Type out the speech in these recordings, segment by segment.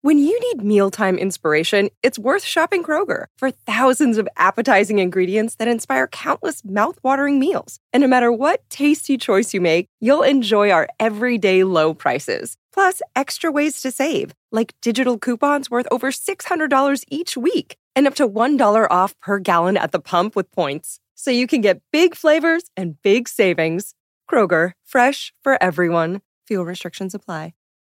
When you need mealtime inspiration, it's worth shopping Kroger for thousands of appetizing ingredients that inspire countless mouth-watering meals. And no matter what tasty choice you make, you'll enjoy our everyday low prices. Plus, extra ways to save, like digital coupons worth over $600 each week and up to $1 off per gallon at the pump with points. So you can get big flavors and big savings. Kroger, fresh for everyone. Fuel restrictions apply.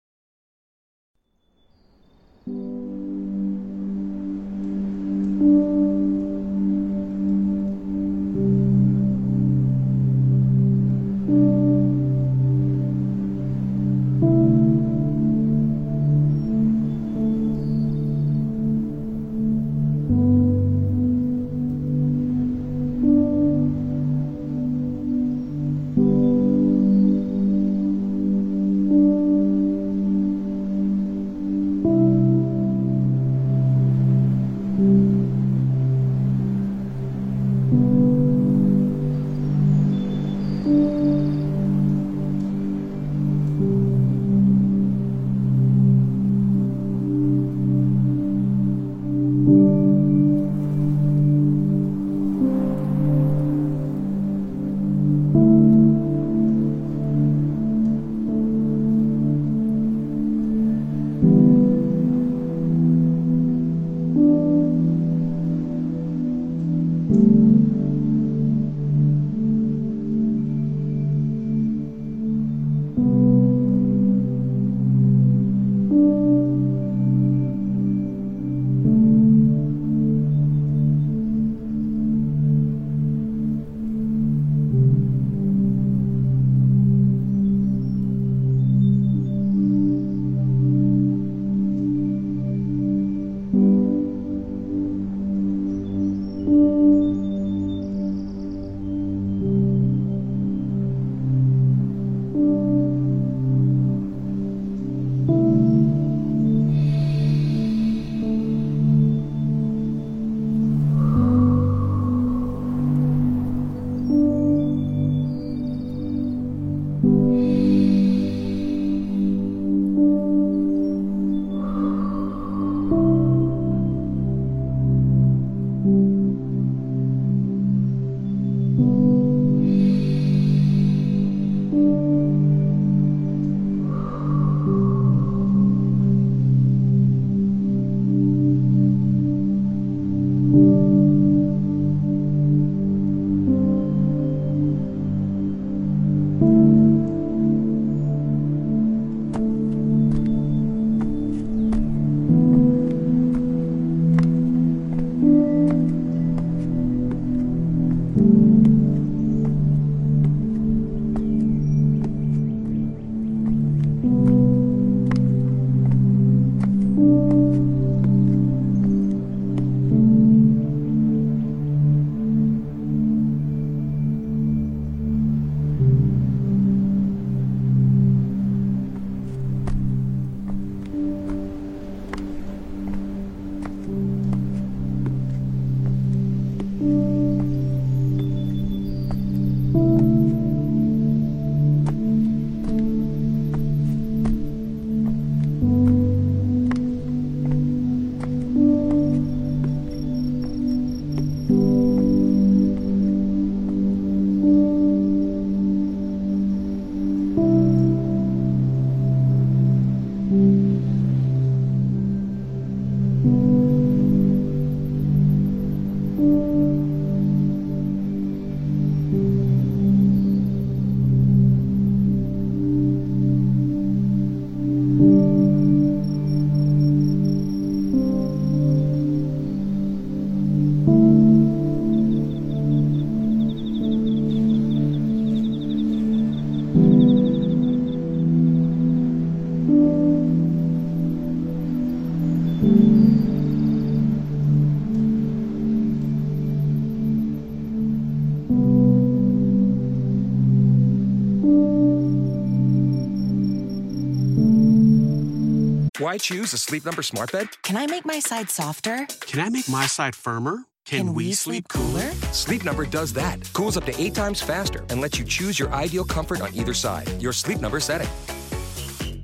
Why choose a Sleep Number smart bed? Can I make my side softer? Can I make my side firmer? Can we sleep cooler? Sleep Number does that. Cools up to 8 times faster and lets you choose your ideal comfort on either side. Your Sleep Number setting.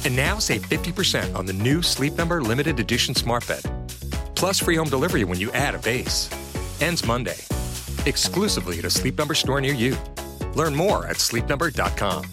And now save 50% on the new Sleep Number Limited Edition Smart Bed. Plus free home delivery when you add a base. Ends Monday. Exclusively at a Sleep Number store near you. Learn more at sleepnumber.com.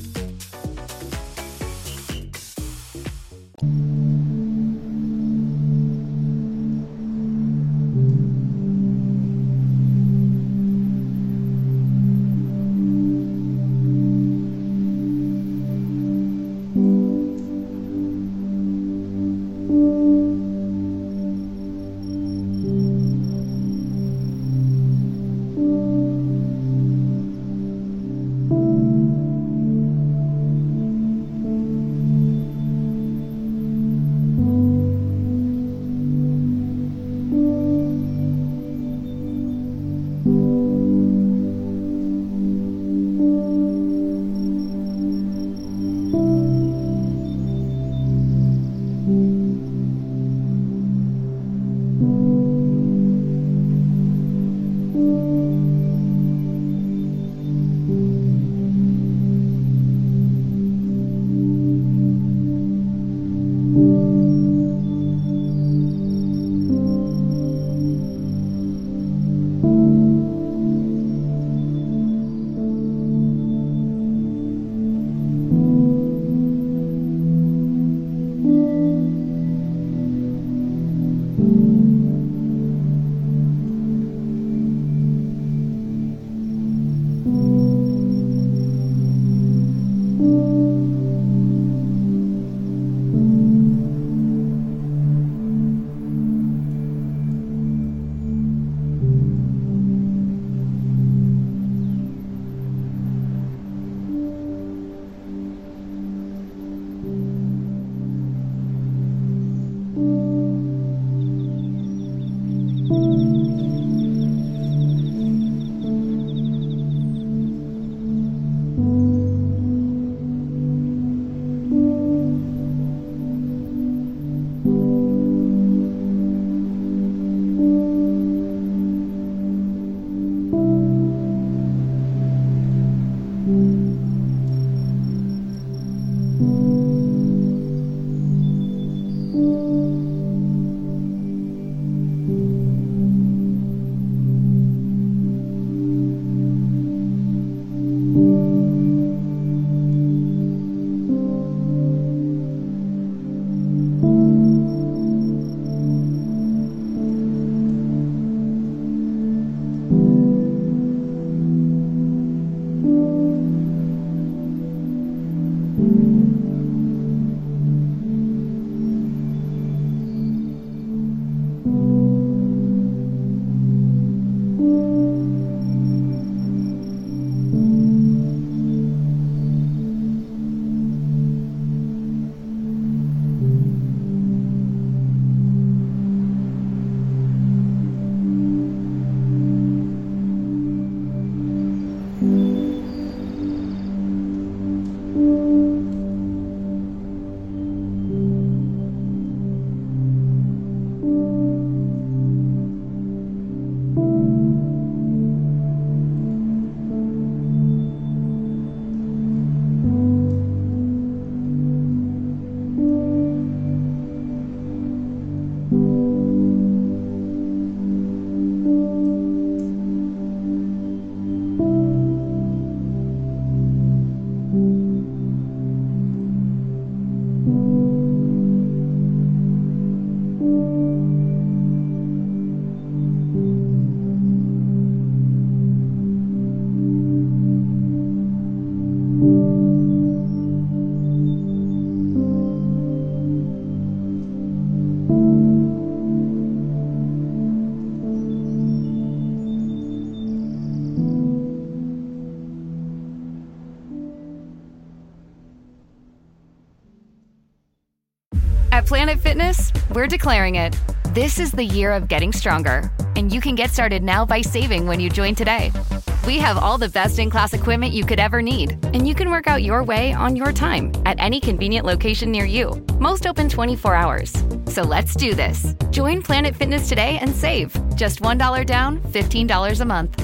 At Planet Fitness, we're declaring it. This is the year of getting stronger, and you can get started now by saving when you join today. We have all the best-in-class equipment you could ever need, and you can work out your way on your time at any convenient location near you. Most open 24 hours. So let's do this. Join Planet Fitness today and save. Just $1 down, $15 a month.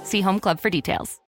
See Home Club for details.